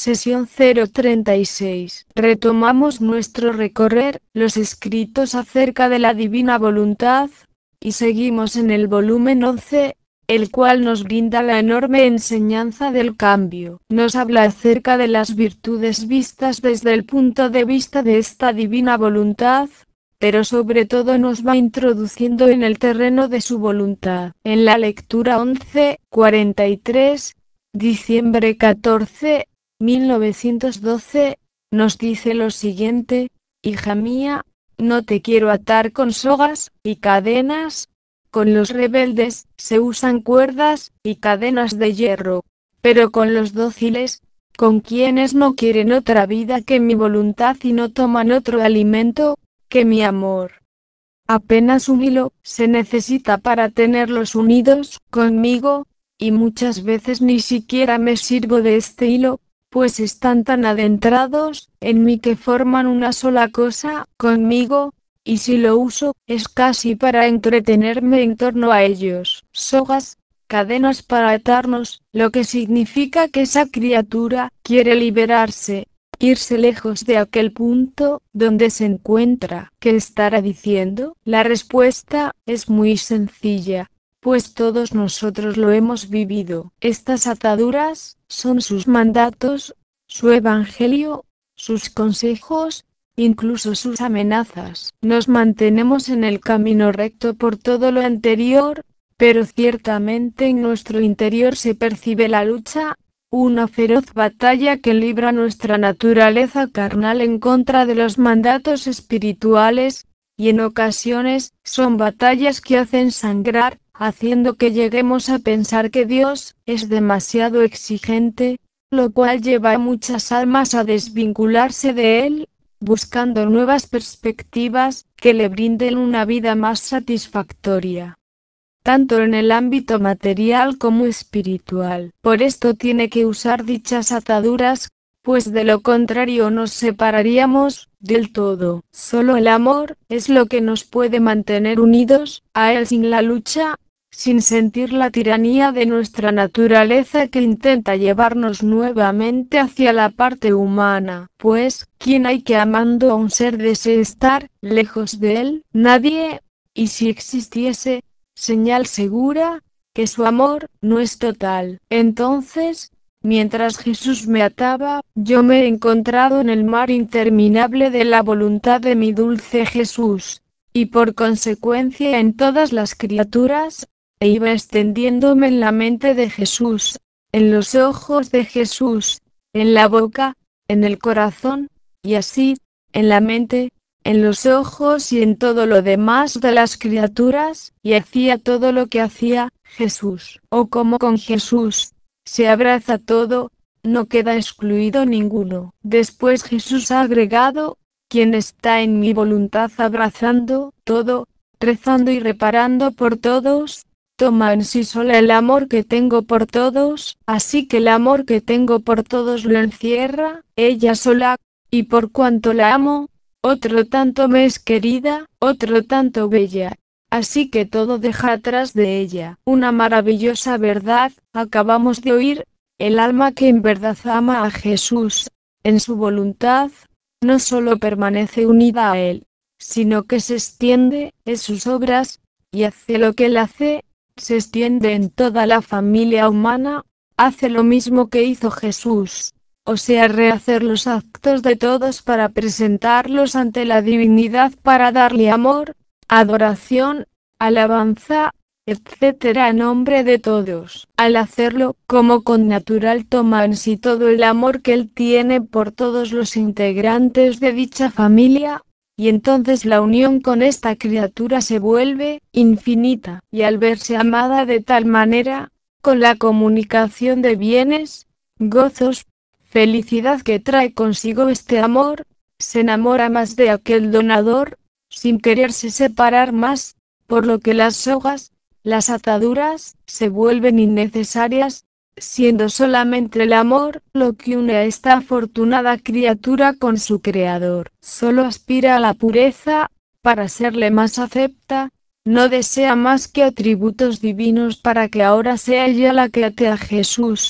Sesión 036. Retomamos nuestro recorrer, los escritos acerca de la divina voluntad, y seguimos en el volumen 11, el cual nos brinda la enorme enseñanza del cambio. Nos habla acerca de las virtudes vistas desde el punto de vista de esta divina voluntad, pero sobre todo nos va introduciendo en el terreno de su voluntad. En la lectura 11:43, diciembre 14, 1912, nos dice lo siguiente: hija mía, no te quiero atar con sogas y cadenas. Con los rebeldes se usan cuerdas y cadenas de hierro, pero con los dóciles, con quienes no quieren otra vida que mi voluntad y no toman otro alimento que mi amor. Apenas un hilo se necesita para tenerlos unidos conmigo, y muchas veces ni siquiera me sirvo de este hilo, pues están tan adentrados en mí que forman una sola cosa conmigo, y si lo uso, es casi para entretenerme en torno a ellos. Sogas, cadenas para atarnos, lo que significa que esa criatura quiere liberarse, irse lejos de aquel punto donde se encuentra. ¿Qué estará diciendo? La respuesta es muy sencilla, pues todos nosotros lo hemos vivido. Estas ataduras son sus mandatos, su evangelio, sus consejos, incluso sus amenazas. Nos mantenemos en el camino recto por todo lo anterior, pero ciertamente en nuestro interior se percibe la lucha, una feroz batalla que libra nuestra naturaleza carnal en contra de los mandatos espirituales, y en ocasiones son batallas que hacen sangrar, haciendo que lleguemos a pensar que Dios es demasiado exigente, lo cual lleva a muchas almas a desvincularse de Él, buscando nuevas perspectivas que le brinden una vida más satisfactoria, tanto en el ámbito material como espiritual. Por esto tiene que usar dichas ataduras, pues de lo contrario nos separaríamos del todo. Solo el amor es lo que nos puede mantener unidos a Él sin la lucha, sin sentir la tiranía de nuestra naturaleza que intenta llevarnos nuevamente hacia la parte humana. Pues, ¿quién hay que amando a un ser desee estar lejos de él? Nadie. Y si existiese señal segura que su amor no es total, entonces, mientras Jesús me ataba, yo me he encontrado en el mar interminable de la voluntad de mi dulce Jesús, y por consecuencia en todas las criaturas, e iba extendiéndome en la mente de Jesús, en los ojos de Jesús, en la boca, en el corazón, y así, en la mente, en los ojos y en todo lo demás de las criaturas, y hacía todo lo que hacía Jesús. O como con Jesús se abraza todo, no queda excluido ninguno. Después Jesús ha agregado: quien está en mi voluntad abrazando todo, rezando y reparando por todos, toma en sí sola el amor que tengo por todos, así que el amor que tengo por todos lo encierra ella sola, y por cuanto la amo, otro tanto me es querida, otro tanto bella, así que todo deja atrás de ella. Una maravillosa verdad acabamos de oír: el alma que en verdad ama a Jesús, en su voluntad, no solo permanece unida a Él, sino que se extiende en sus obras, y hace lo que Él hace, se extiende en toda la familia humana, hace lo mismo que hizo Jesús, o sea, rehacer los actos de todos para presentarlos ante la divinidad para darle amor, adoración, alabanza, etcétera, en nombre de todos. Al hacerlo, como con natural toma en sí todo el amor que Él tiene por todos los integrantes de dicha familia, y entonces la unión con esta criatura se vuelve infinita, y al verse amada de tal manera, con la comunicación de bienes, gozos, felicidad que trae consigo este amor, se enamora más de aquel donador, sin quererse separar más, por lo que las sogas, las ataduras, se vuelven innecesarias, siendo solamente el amor lo que une a esta afortunada criatura con su Creador. Solo aspira a la pureza, para serle más acepta, no desea más que atributos divinos para que ahora sea ella la que ate a Jesús,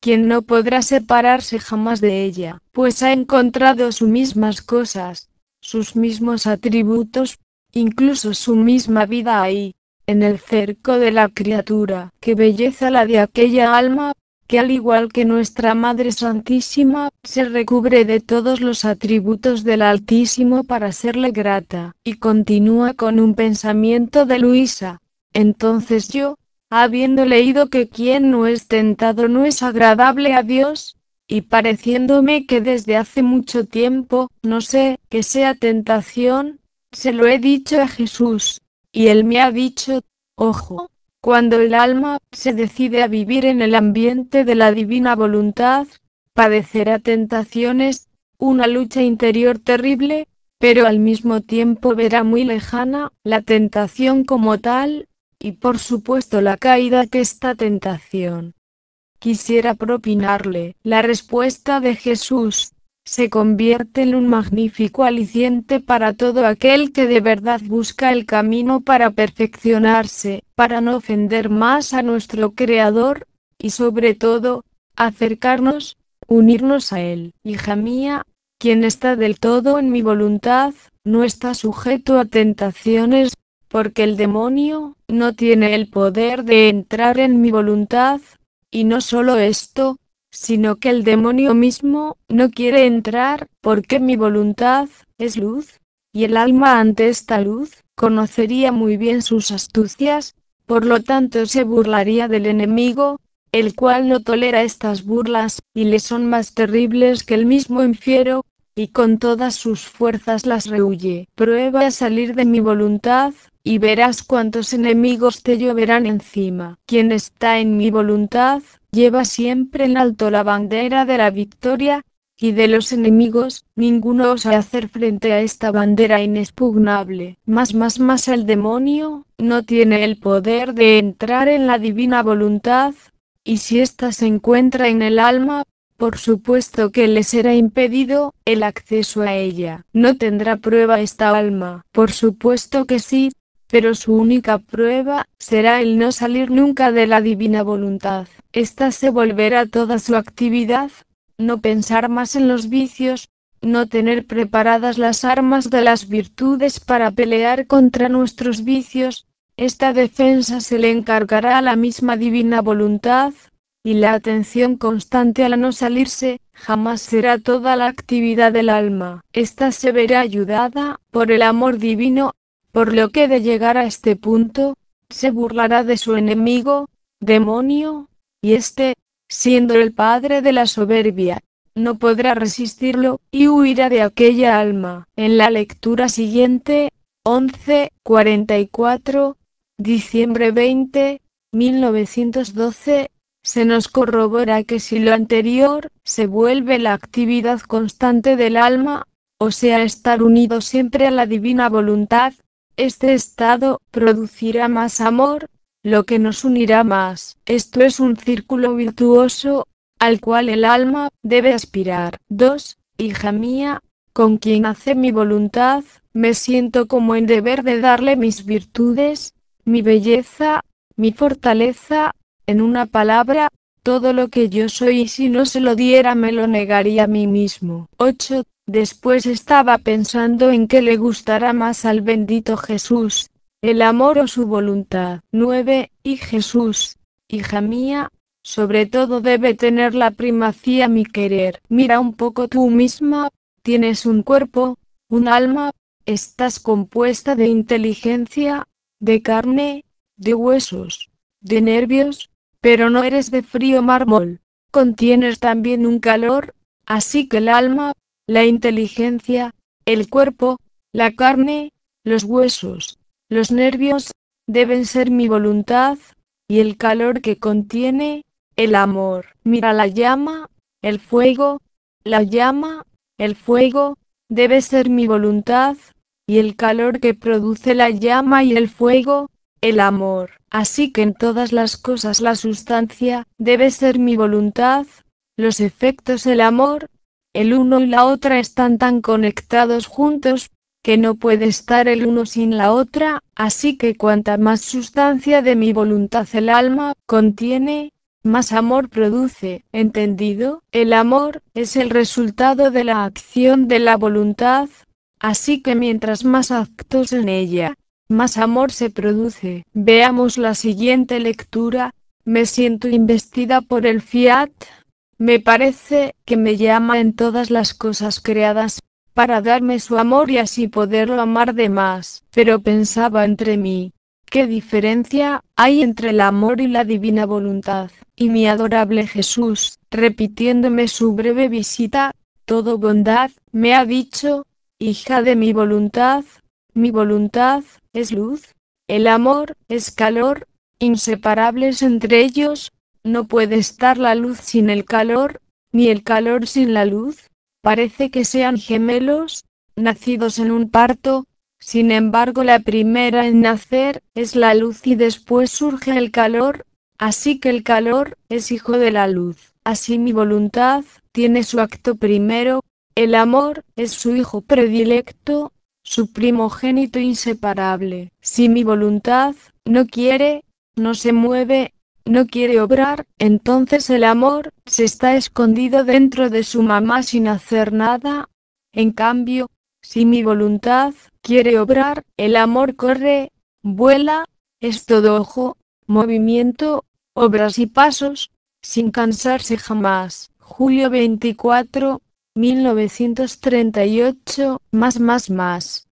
quien no podrá separarse jamás de ella, pues ha encontrado sus mismas cosas, sus mismos atributos, incluso su misma vida ahí, en el cerco de la criatura. Qué belleza la de aquella alma, que al igual que nuestra Madre Santísima, se recubre de todos los atributos del Altísimo para serle grata. Y continúa con un pensamiento de Luisa. Entonces yo, habiendo leído que quien no es tentado no es agradable a Dios, y pareciéndome que desde hace mucho tiempo, no sé, que sea tentación, se lo he dicho a Jesús, y él me ha dicho, ojo, cuando el alma se decide a vivir en el ambiente de la divina voluntad, padecerá tentaciones, una lucha interior terrible, pero al mismo tiempo verá muy lejana la tentación como tal, y por supuesto la caída que esta tentación quisiera propinarle. La respuesta de Jesús se convierte en un magnífico aliciente para todo aquel que de verdad busca el camino para perfeccionarse, para no ofender más a nuestro Creador, y sobre todo, acercarnos, unirnos a Él. Hija mía, quien está del todo en mi voluntad, no está sujeto a tentaciones, porque el demonio no tiene el poder de entrar en mi voluntad, y no solo esto, sino que el demonio mismo no quiere entrar, porque mi voluntad es luz, y el alma ante esta luz conocería muy bien sus astucias, por lo tanto se burlaría del enemigo, el cual no tolera estas burlas, y le son más terribles que el mismo infiero, y con todas sus fuerzas las rehuye. Prueba a salir de mi voluntad, y verás cuántos enemigos te lloverán encima. Quien está en mi voluntad, lleva siempre en alto la bandera de la victoria, y de los enemigos, ninguno osa hacer frente a esta bandera inexpugnable. Más el demonio, no tiene el poder de entrar en la divina voluntad, y si ésta se encuentra en el alma, por supuesto que le será impedido el acceso a ella. ¿No tendrá prueba esta alma? Por supuesto que sí, pero su única prueba será el no salir nunca de la divina voluntad. Esta se volverá toda su actividad, no pensar más en los vicios, no tener preparadas las armas de las virtudes para pelear contra nuestros vicios. Esta defensa se le encargará a la misma divina voluntad, y la atención constante a la no salirse, jamás será toda la actividad del alma. Esta se verá ayudada por el amor divino, por lo que de llegar a este punto, se burlará de su enemigo, demonio, y este, siendo el padre de la soberbia, no podrá resistirlo, y huirá de aquella alma. En la lectura siguiente, 11:44, diciembre 20, 1912, se nos corrobora que si lo anterior se vuelve la actividad constante del alma, o sea estar unido siempre a la divina voluntad, este estado producirá más amor, lo que nos unirá más. Esto es un círculo virtuoso, al cual el alma debe aspirar. 2. Hija mía, con quien hace mi voluntad, me siento como en deber de darle mis virtudes, mi belleza, mi fortaleza, en una palabra, todo lo que yo soy, y si no se lo diera me lo negaría a mí mismo. 8. Después estaba pensando en qué le gustará más al bendito Jesús, el amor o su voluntad. 9. Y Jesús, hija mía, sobre todo debe tener la primacía mi querer. Mira un poco tú misma, tienes un cuerpo, un alma, estás compuesta de inteligencia, de carne, de huesos, de nervios, pero no eres de frío mármol, contienes también un calor, así que el alma, la inteligencia, el cuerpo, la carne, los huesos, los nervios, deben ser mi voluntad, y el calor que contiene, el amor. Mira la llama, el fuego, la llama, el fuego, debe ser mi voluntad, y el calor que produce la llama y el fuego, el amor. Así que en todas las cosas la sustancia debe ser mi voluntad, los efectos el amor, el uno y la otra están tan conectados juntos, que no puede estar el uno sin la otra, así que cuanta más sustancia de mi voluntad el alma contiene, más amor produce. ¿Entendido? El amor es el resultado de la acción de la voluntad, así que mientras más actos en ella, más amor se produce. Veamos la siguiente lectura. Me siento investida por el Fiat. Me parece que me llama en todas las cosas creadas para darme su amor y así poderlo amar de más. Pero pensaba entre mí, ¿qué diferencia hay entre el amor y la divina voluntad? Y mi adorable Jesús, repitiéndome su breve visita, todo bondad, me ha dicho, hija de mi voluntad es luz, el amor es calor, inseparables entre ellos, no puede estar la luz sin el calor, ni el calor sin la luz. Parece que sean gemelos, nacidos en un parto. Sin embargo, la primera en nacer es la luz y después surge el calor, así que el calor es hijo de la luz. Así mi voluntad tiene su acto primero, el amor es su hijo predilecto, su primogénito inseparable. Si mi voluntad no quiere, no se mueve, no quiere obrar, entonces el amor se está escondido dentro de su mamá sin hacer nada. En cambio, si mi voluntad quiere obrar, el amor corre, vuela, es todo ojo, movimiento, obras y pasos, sin cansarse jamás. Julio 24, 1938, más.